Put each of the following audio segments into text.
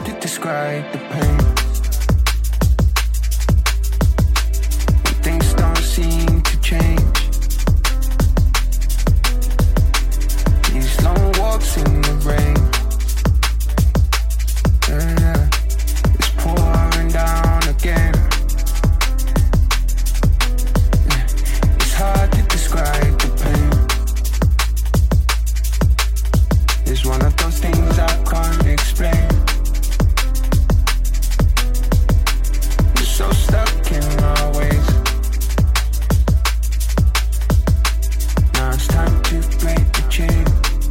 hard to describe the pain. When things don't seem to change. These long walks in the rain. Yeah, it's pouring down again. Yeah, it's hard to describe the pain. It's one of those things I can't explain. We're so stuck in our ways. Now it's time to break the chain.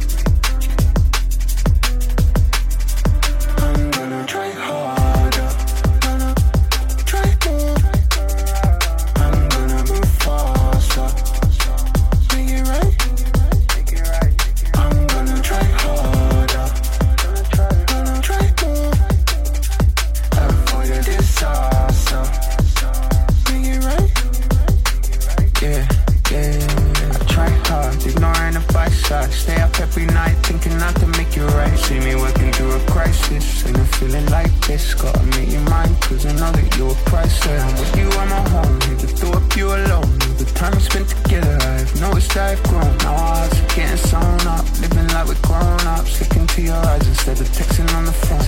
I'm gonna try harder, gonna try more. I'm gonna move faster, make it right. I'm gonna try harder, gonna try more. Avoid a disaster, make it right. Yeah, yeah. I try hard, ignoring the advice. I stay up every night thinking not to make it right. See me working through a crisis, and I'm feeling like this. Gotta make you mine, cause I know that you're priceless. And with you I'm at home, never thought of you alone. All the time we spent together, I've noticed I've grown. Now our hearts are getting sewn up, living like we're grown ups. Look into your eyes instead of texting on the phone.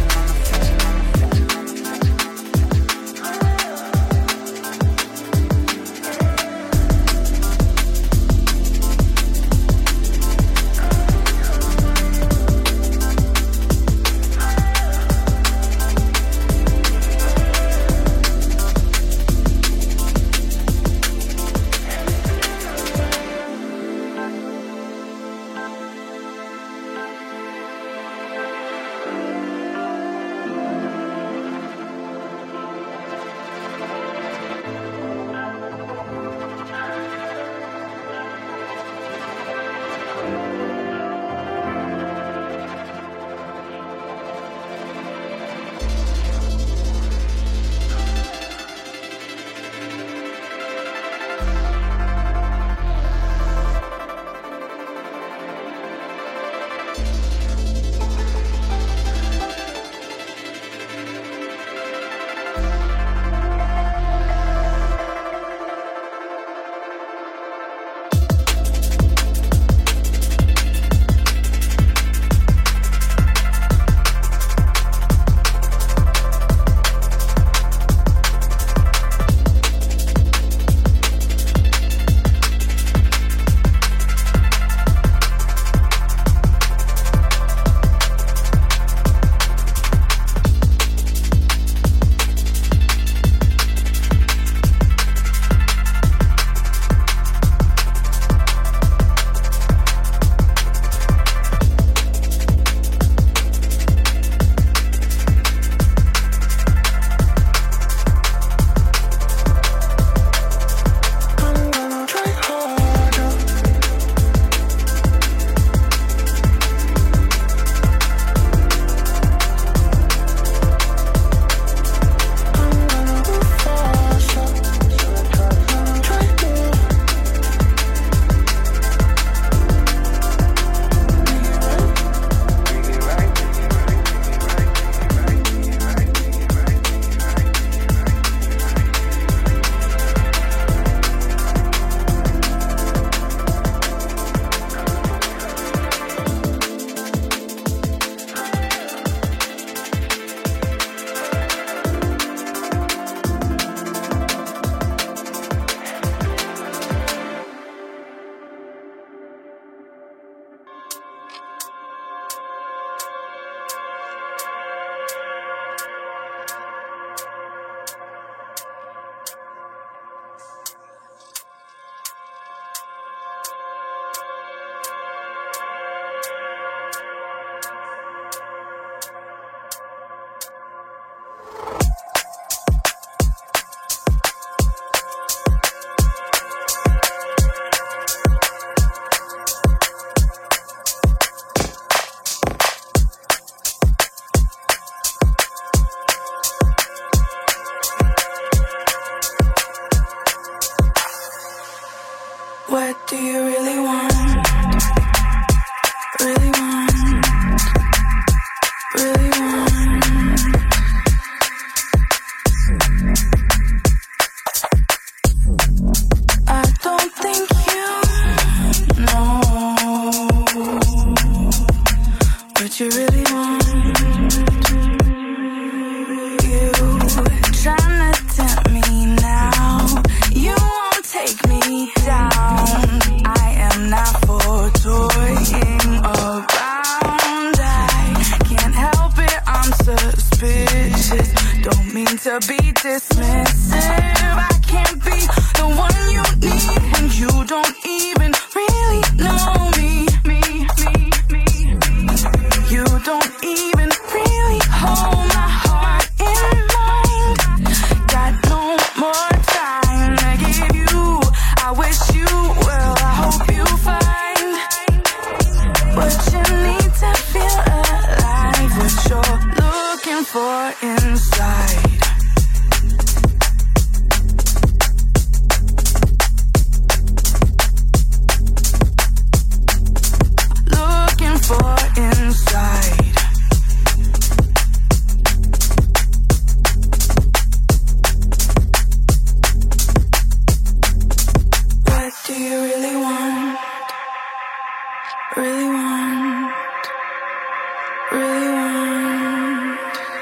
What do you really want? Really want? Really want? for inside. Looking for inside. What do you really want? Really want? Really want?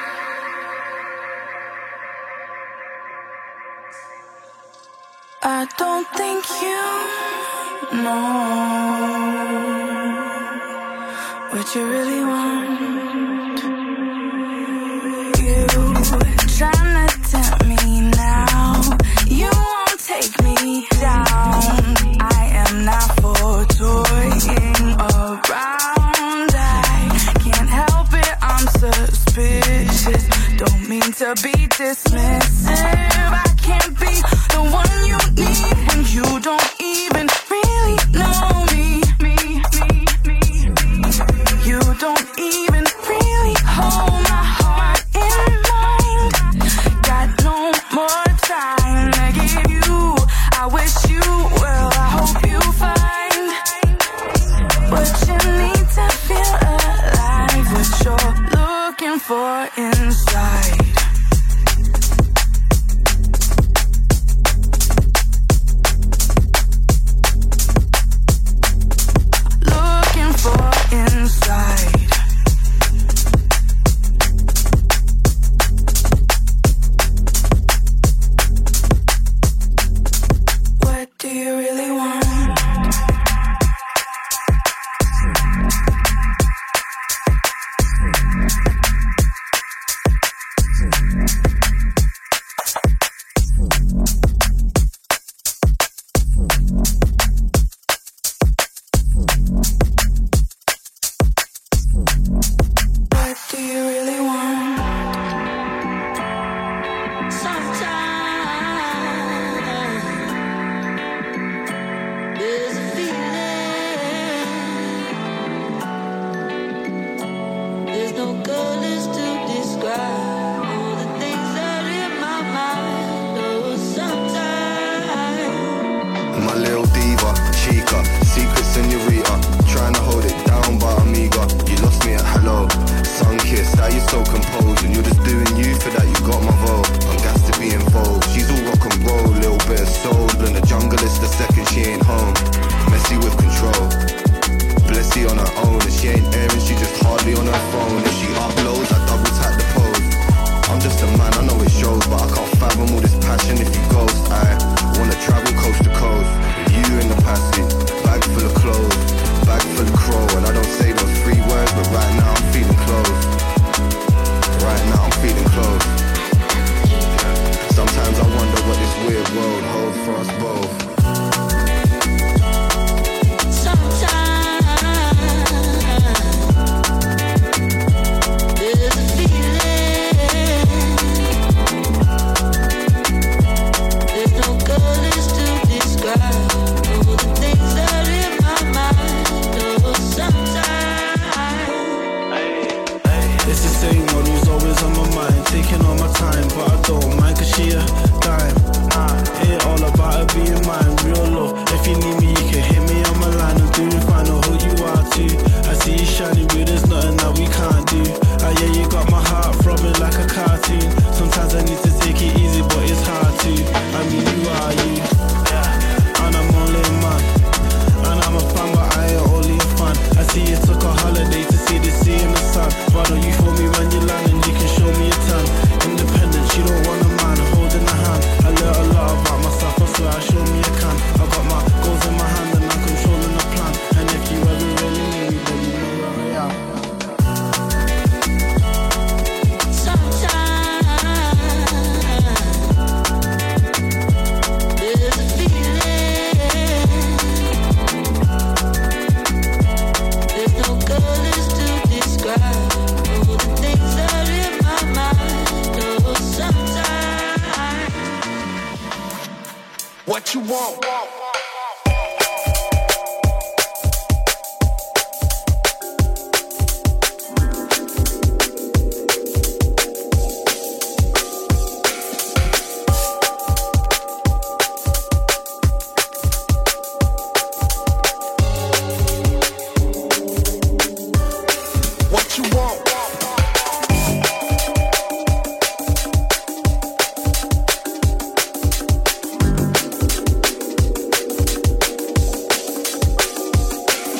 I don't think you know what you really want. You tryna tempt me now. You won't take me down. I am not for toying around. I can't help it, I'm suspicious. Don't mean to be dismissive. I can't be the one you need when you don't even really know me. You don't even really hold my heart in mind. Got no more time to give you. I wish you well, I hope you find what you need to feel alive. What you're looking for inside.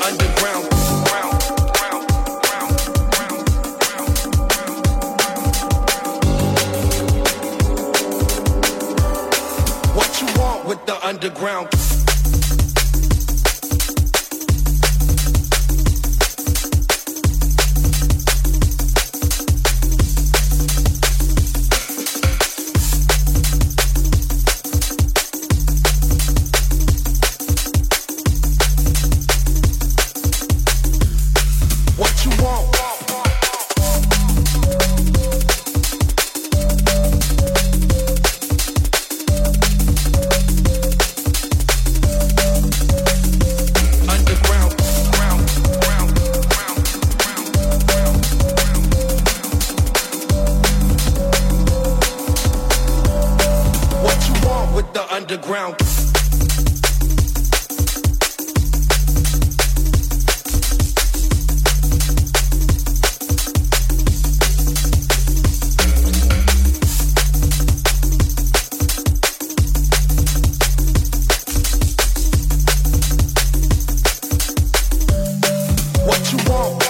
underground. What you want with the underground? Underground. What you want?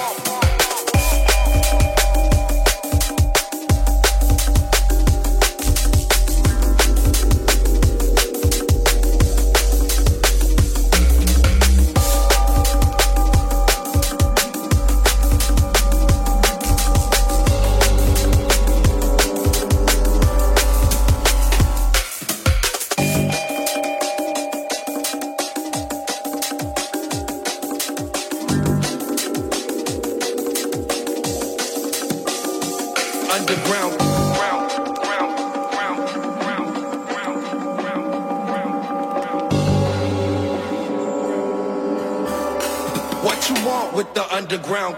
Underground. What you want with the underground?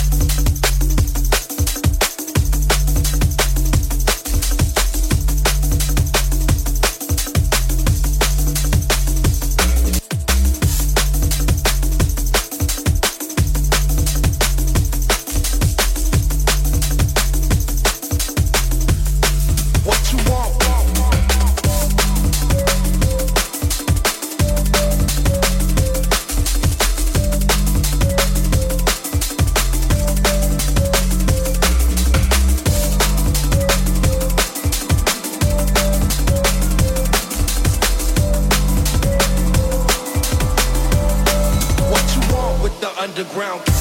Underground.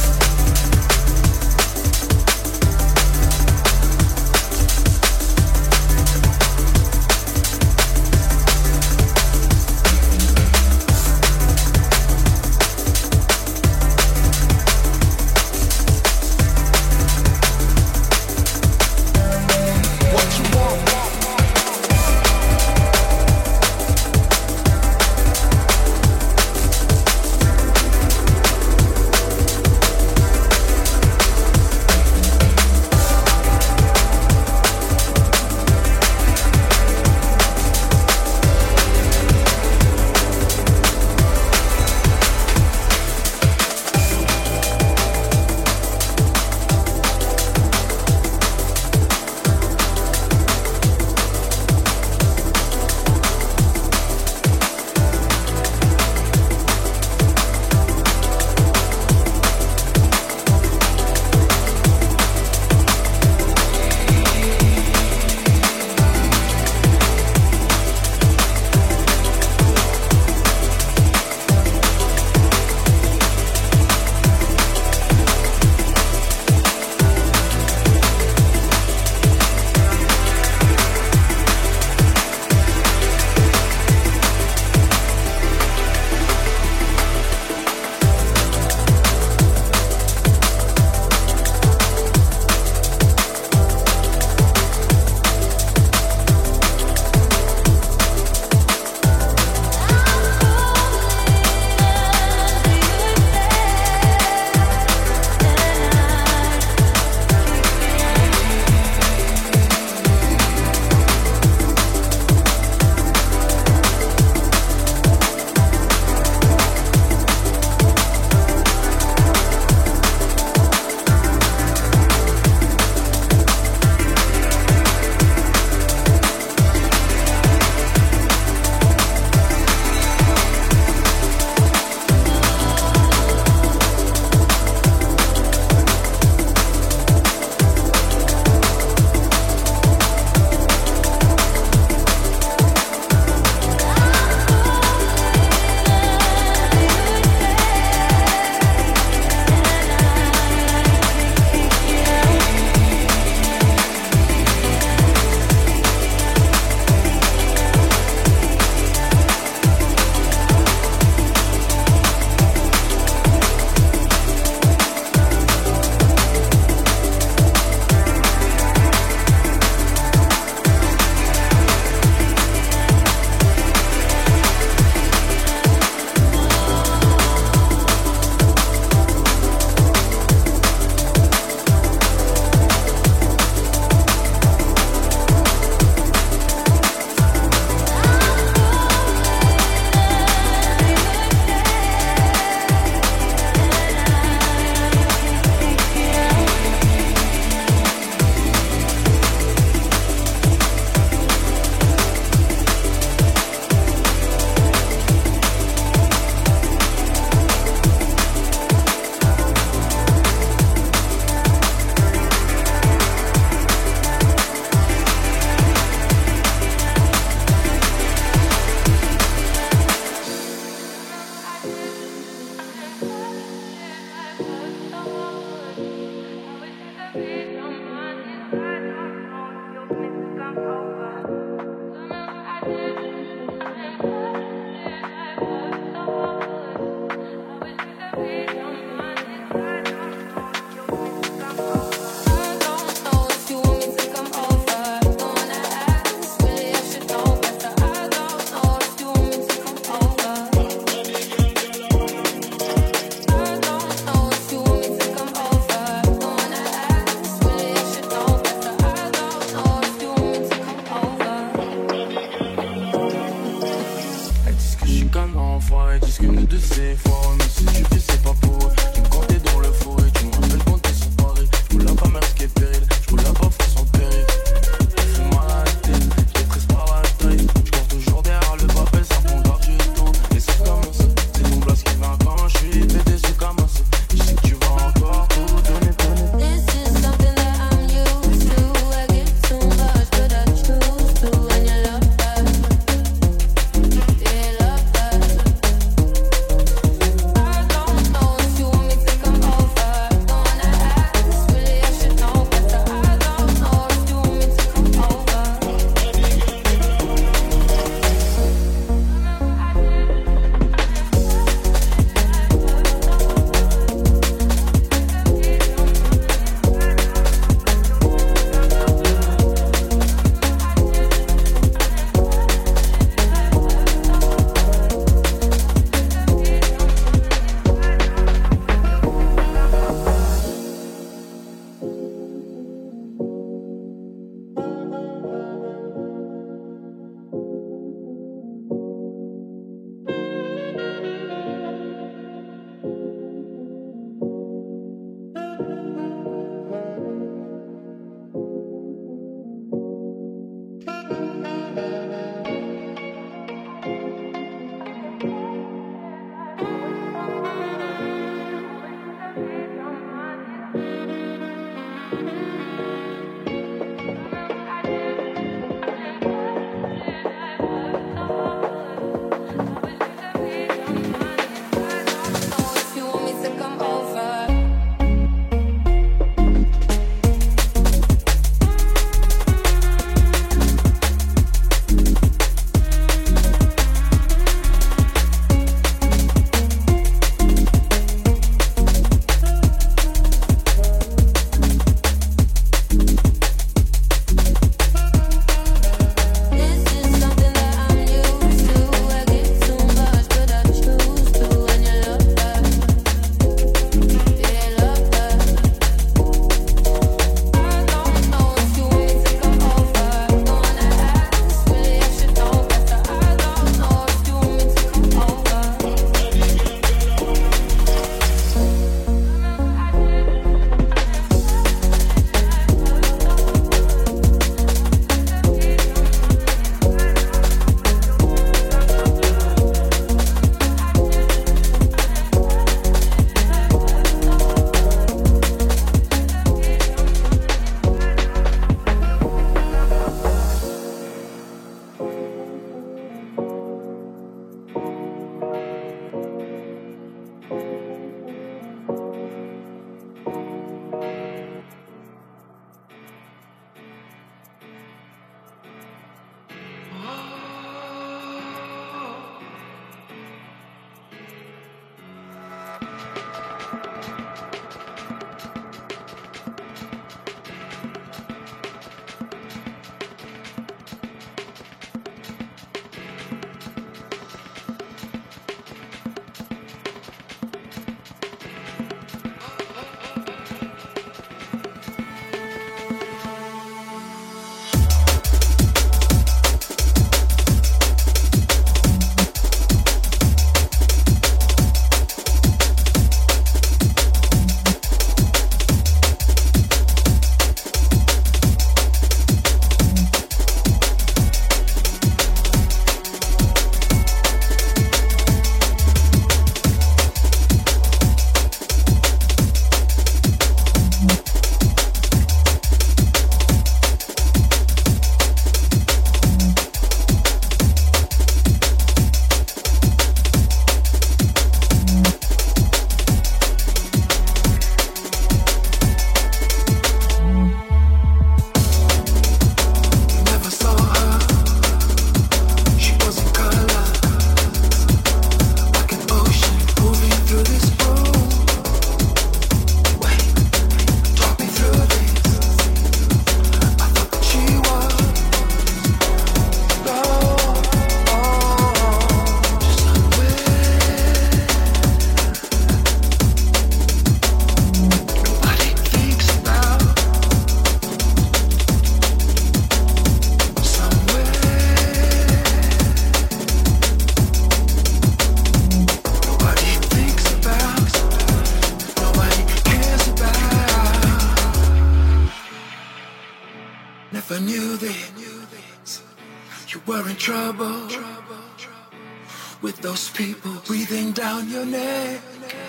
were in trouble with those people breathing down your neck.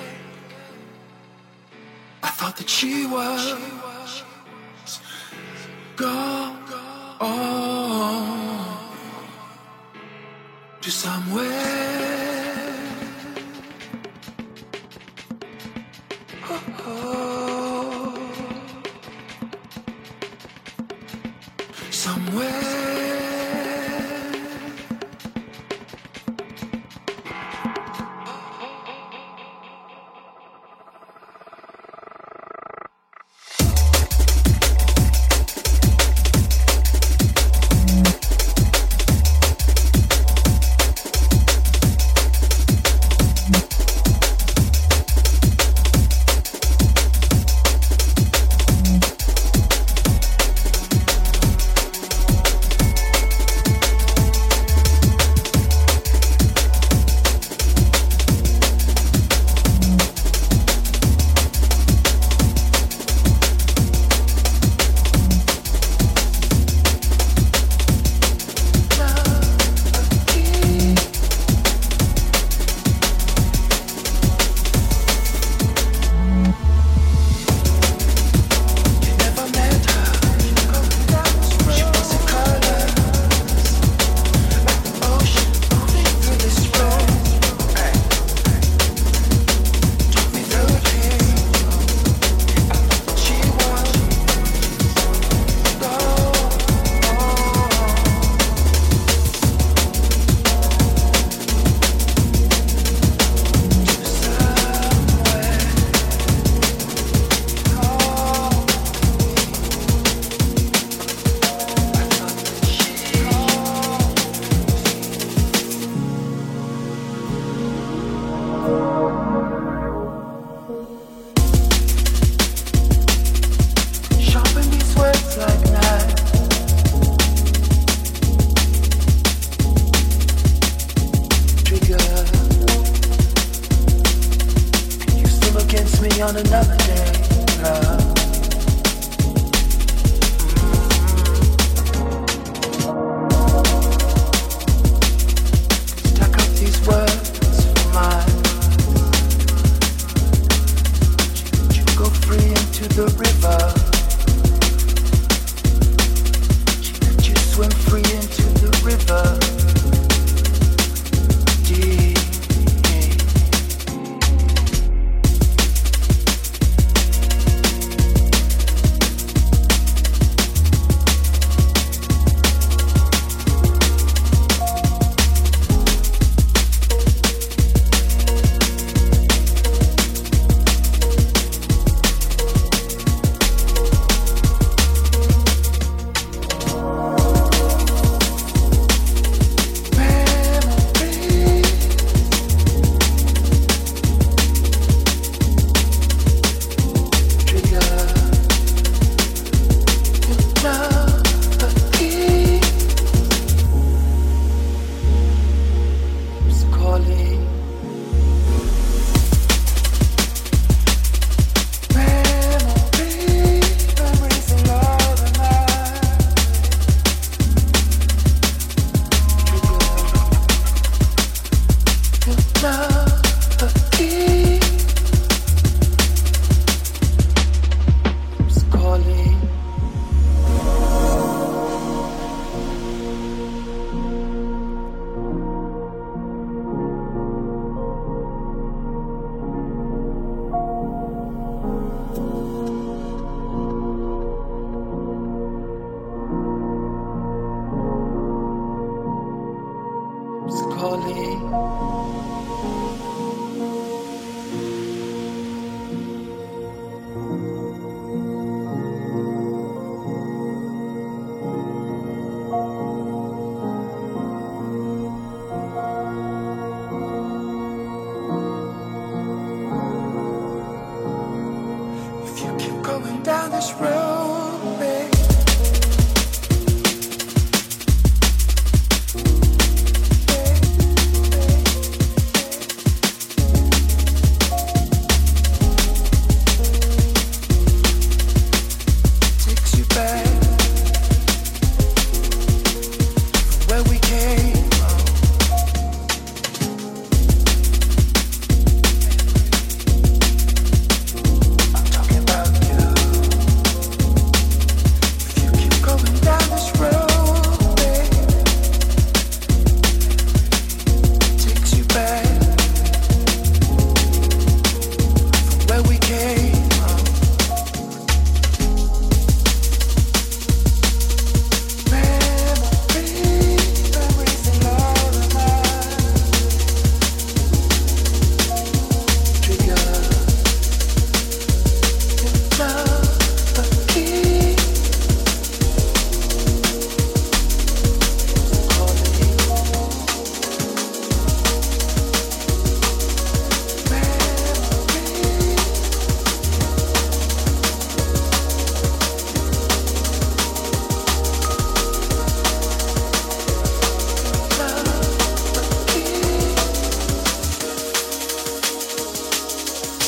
I thought that she was gone to somewhere. Somewhere. On another day, love. Stack up these words for mine. You go free into the river. You swim free into the river. Deep.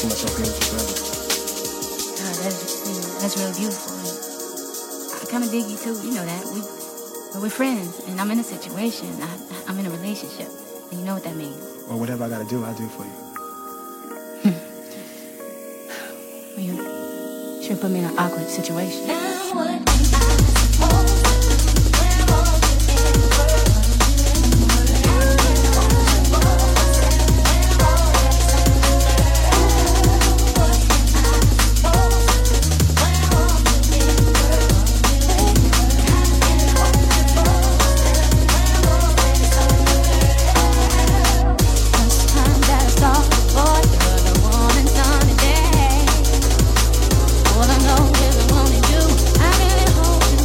see myself being with you forever. God, that's really beautiful. And I kind of dig you too. You know that we're friends, and I'm in a situation. I'm in a relationship, and you know what that means. Well, whatever I gotta do, I'll do for you. Well, you sure put me in an awkward situation. All I know is I wanted you. I really hope you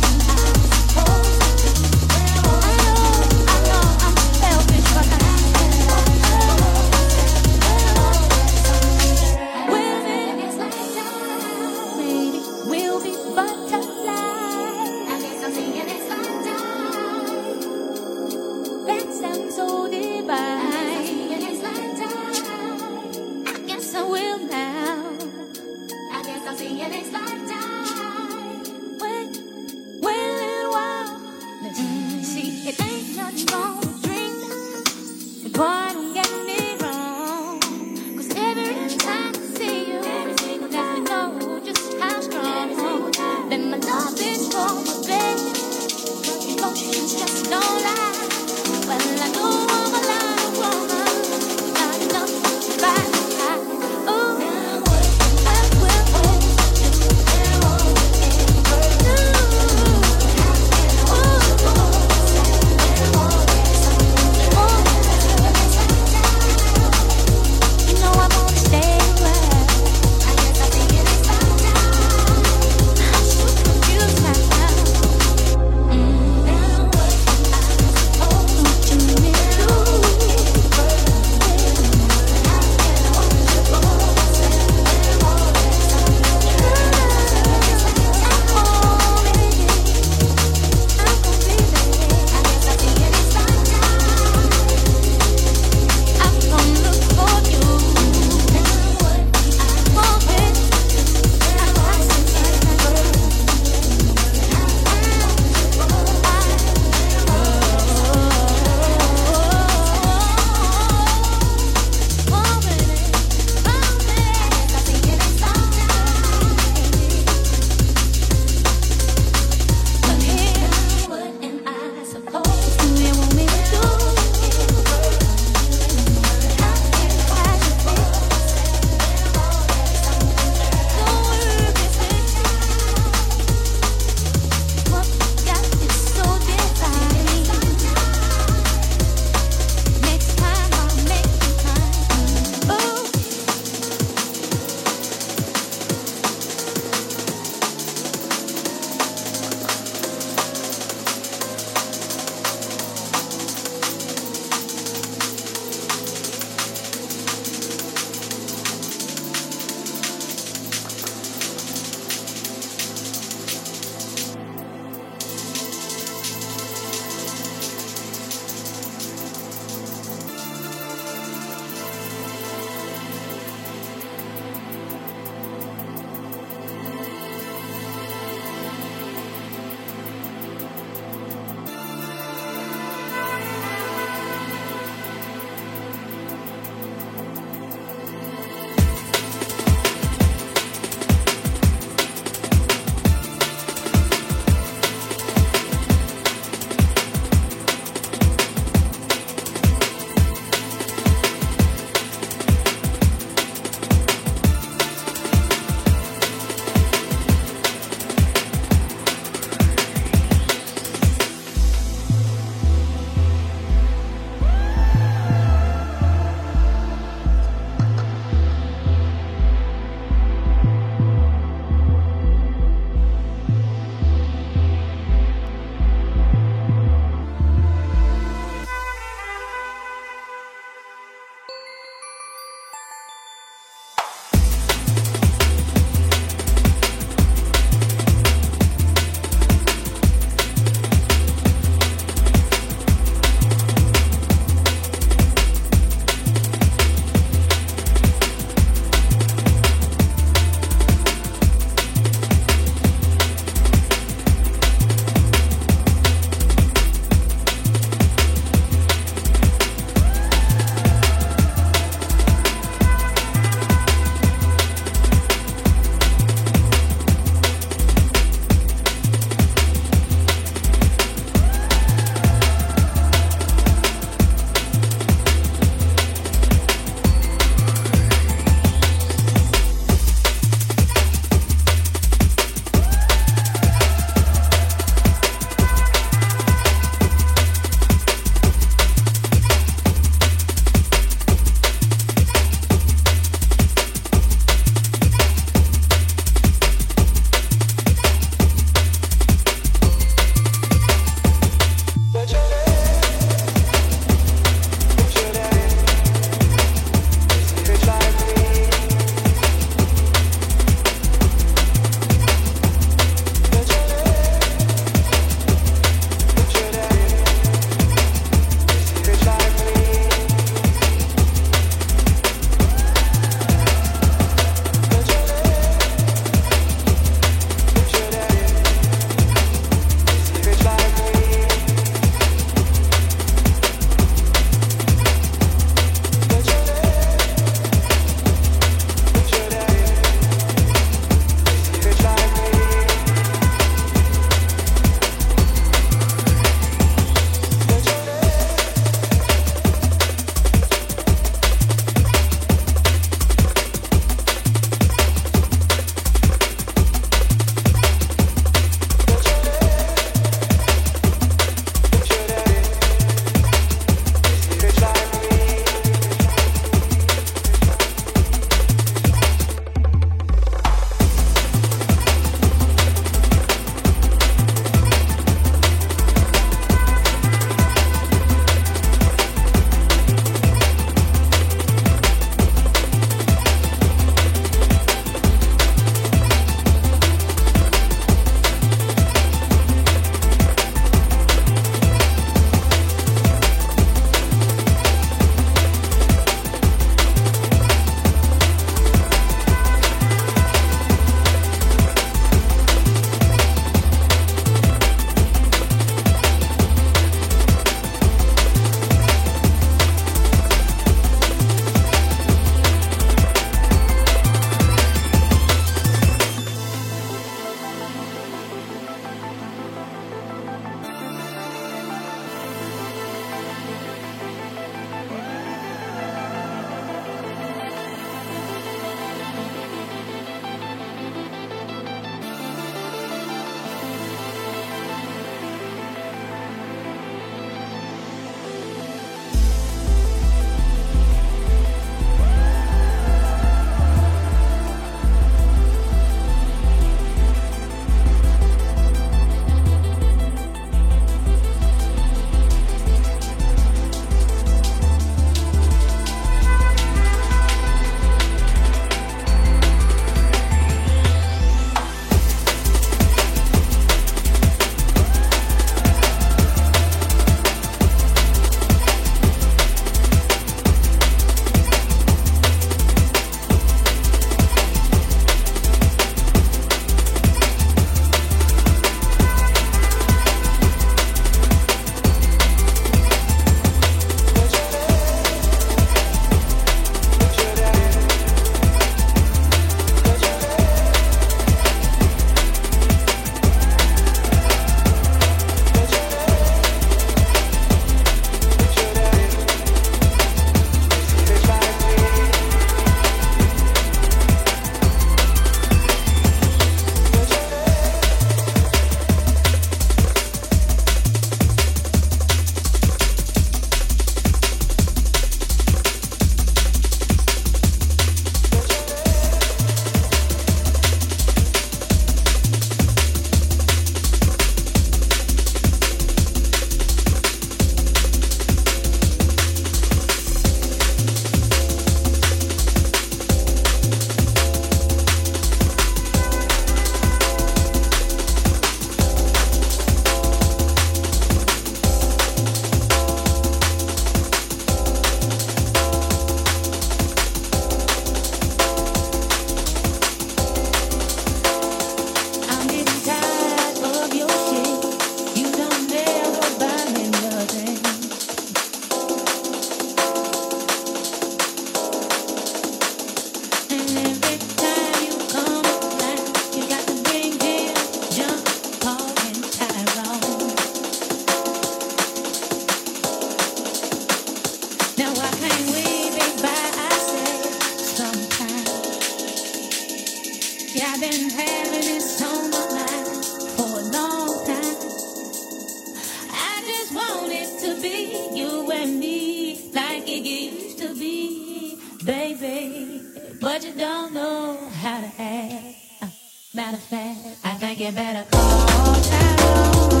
it used to be, baby. But you don't know how to act. Matter of fact, I think you better call Tyrone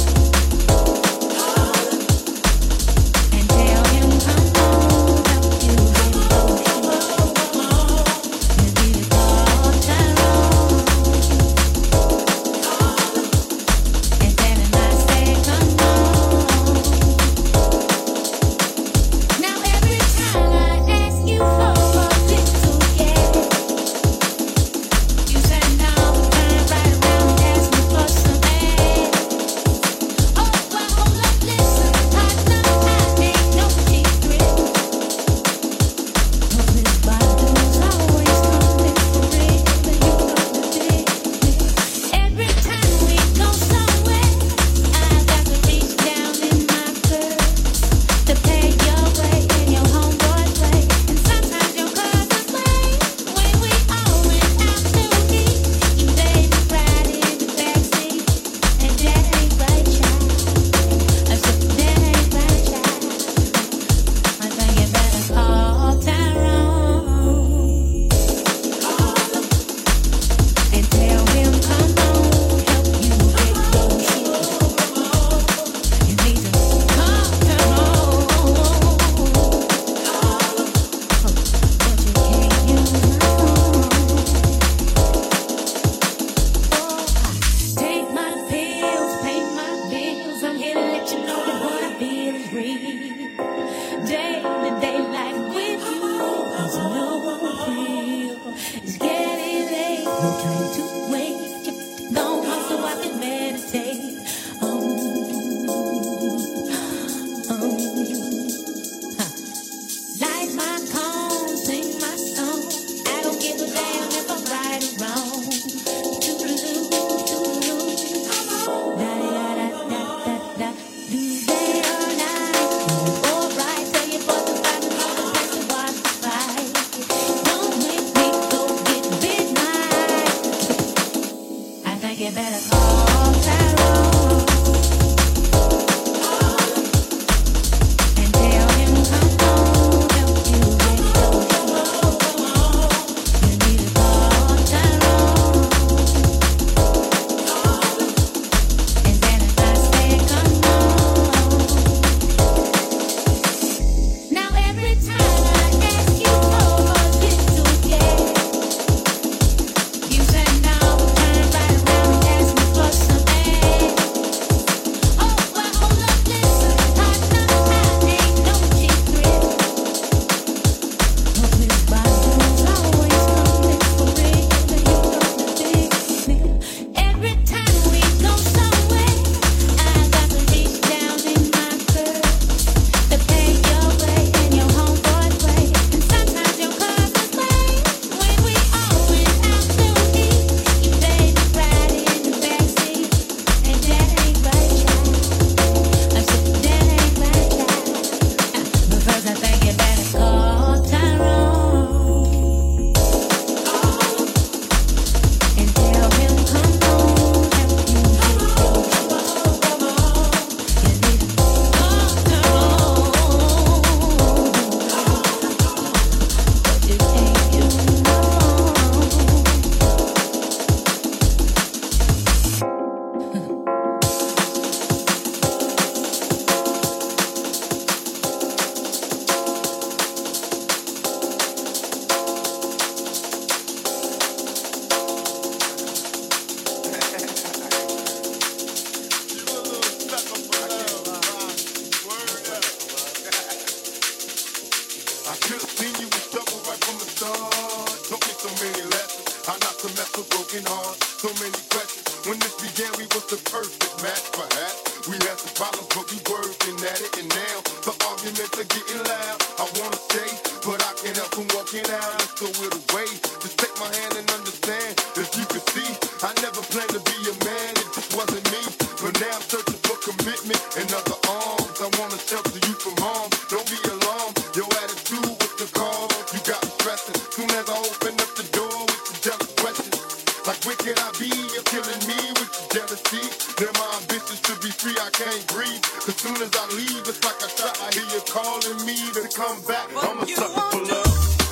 and tell him come on, help you get emotional. You need to call Tyrone and tell him I said come on. Now every time I ask you for a little yeah, you say no, turn right around and ask me for some ass. Oh, well, hold up, listen, partner, I ain't no secret. But Miss Badu's always coming for it, but you know the business. Every time we go somewhere, I got to reach down in my purse to pay your way and your homeboy's way, and sometimes your cousin's way. When we all went out to eat, you baby cried in the backseat, and that ain't right, child. I said that ain't right, child. I think you better call Tyrone and tell him come on, help you get your shit. You need to call Tyrone, but you can't use my phone. Take my pills, pay my bills. I'm here to let you know that what I feel is real. Day-to-day life with you is no real. It's getting late, no time to wait. Go home so I can meditate. Light my cone, sing my song. I don't give a damn if I'm right or wrong. Toodaloo, toodaloo. Da-da-da-da-da-da. Do day or night. All right, tell you for the fight, another place to watch the fight. Don't make me go get midnight. I think you better call Tyrone and tell him come on, help you get your shit. You need to call Tyrone and tell him I said come on. Now every time I ask you for a little yeah, you say no, turn right around and ask me for some ass. Oh, well, hold up, listen, partner, I ain't no secret. But Miss Badu's always coming for it, but you know the business. Every time we go somewhere, I got to reach down in my purse to pay your way and your homeboy's way, and sometimes your cousin's way. When we all went out to eat, you baby cried in the backseat, and that ain't right, child. I said that ain't right, child. But first I think you better call Tyrone and tell him come on, help you get your shit. You need to call Tyrone, but you can't use my phone. I should've seen you was trouble right from the start. Took me so many lessons, how not to mess with broken hearts. So many questions. When this began, we was the perfect match, perhaps. We had some problems, but we working at it. And now the arguments are getting loud. I wanna stay, but I can't help from walking out. Let's throw it away. Just take my hand and understand. As you can see, I never planned to be a man. It just wasn't me. But now I'm searching for commitment and other arms. I wanna shelter you from harm. Don't be alarmed. Your attitude was the call. You got me stressing. Soon as I open up the door with the jealous questions. Like where can I be? You're killing me with your jealousy. Then my ambitions should be free, I can't breathe. As soon as I leave, it's like a shot. I hear you calling me to come back. I'm a sucker for love.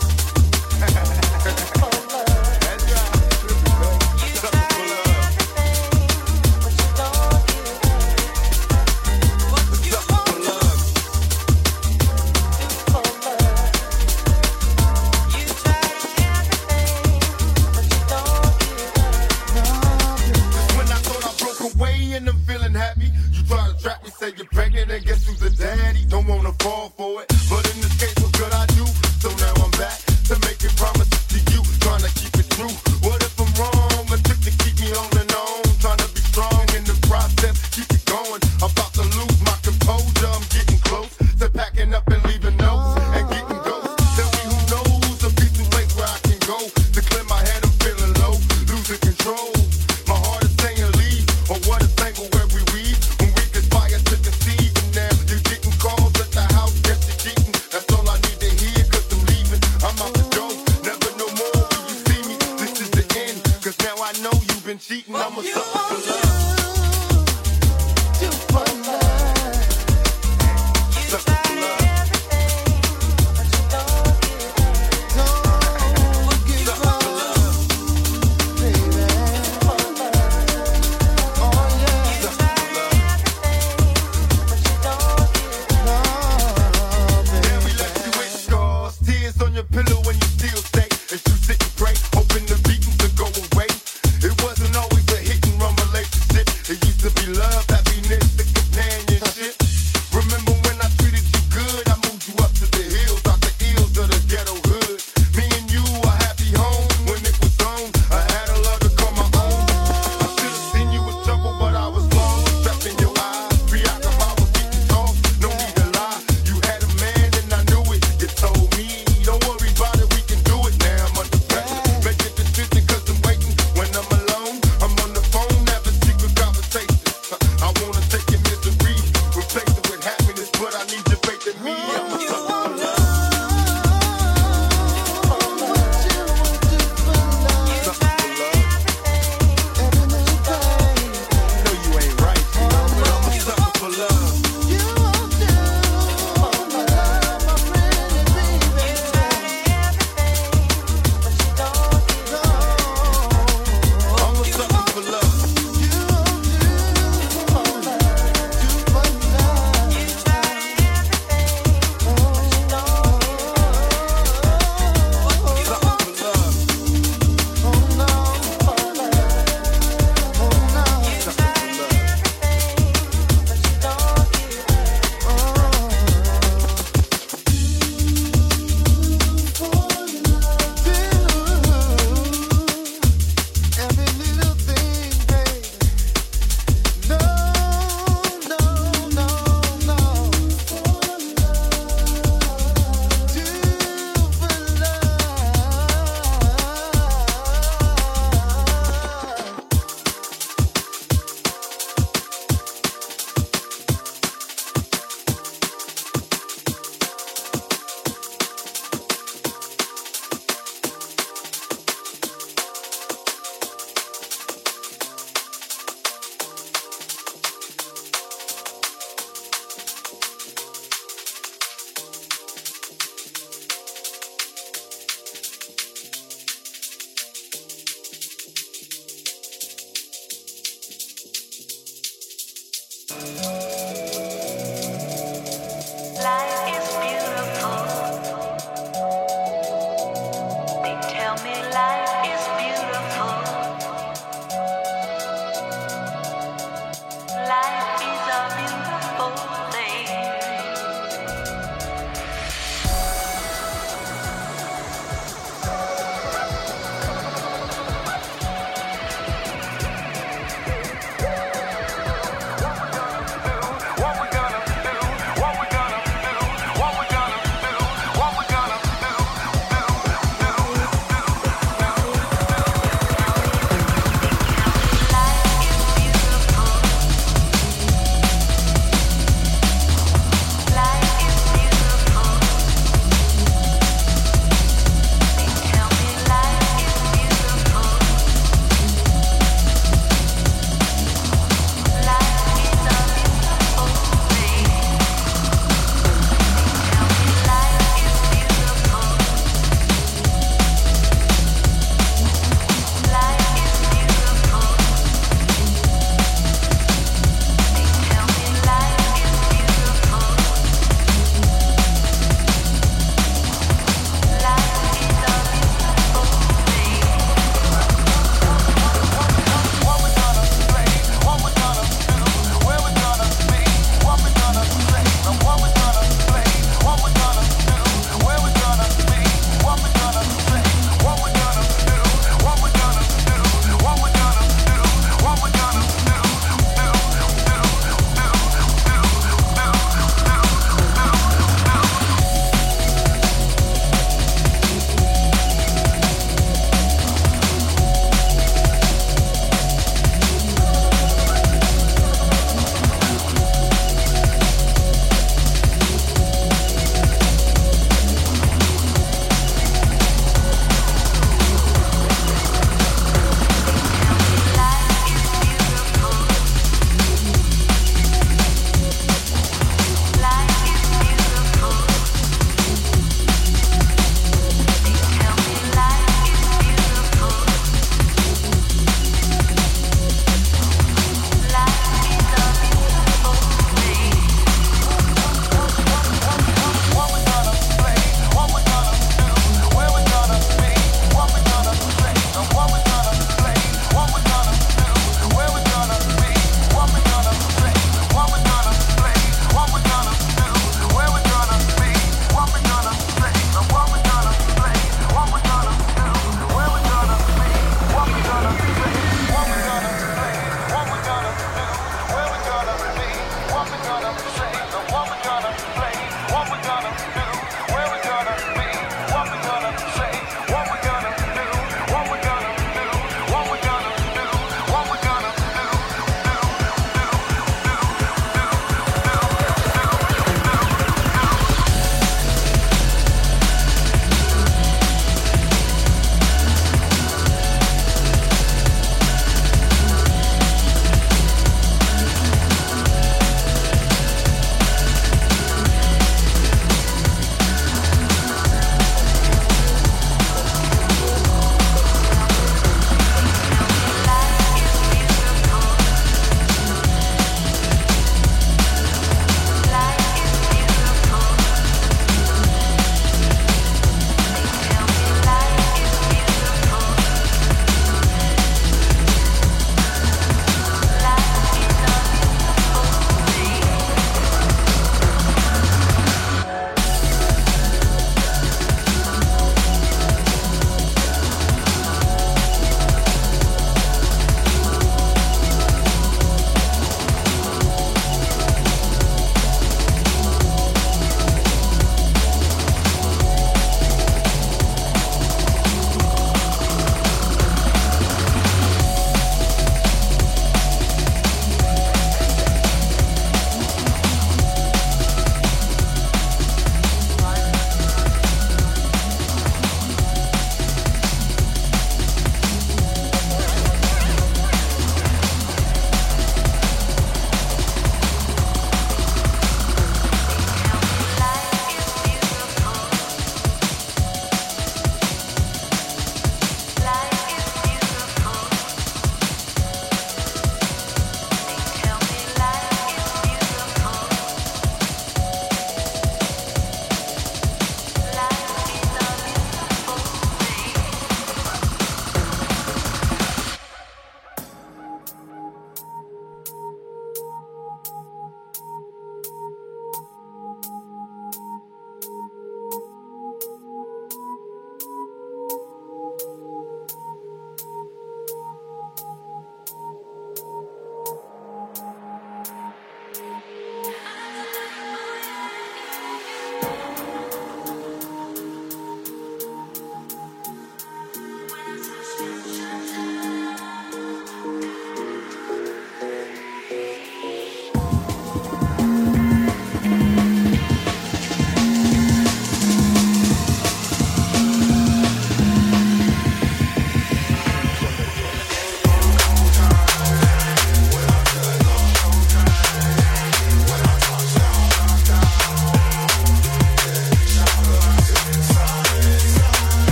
You're pregnant and guess who's the daddy? Don't wanna fall for it, but in this case, what could I do? So now I'm back to making promises to you, trying to keep it true. What if I'm wrong? A trick to keep me on and on, trying to be strong in the process, keep it going. I'm about to lose my composure, I'm getting close to packing up and leaving notes and getting ghosts. Tell me who knows a peaceful place where I can go to clear my head. I'm feeling low, losing control. My heart is saying leave, or what a tangle where we weave. To conceive, and now you're getting calls at the house, guess you're cheating. That's all I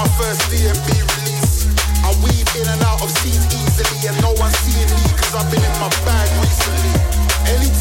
my first D&B release. I weave in and out of scenes easily, and no one's seeing me, cause I've been in my bag recently. Anytime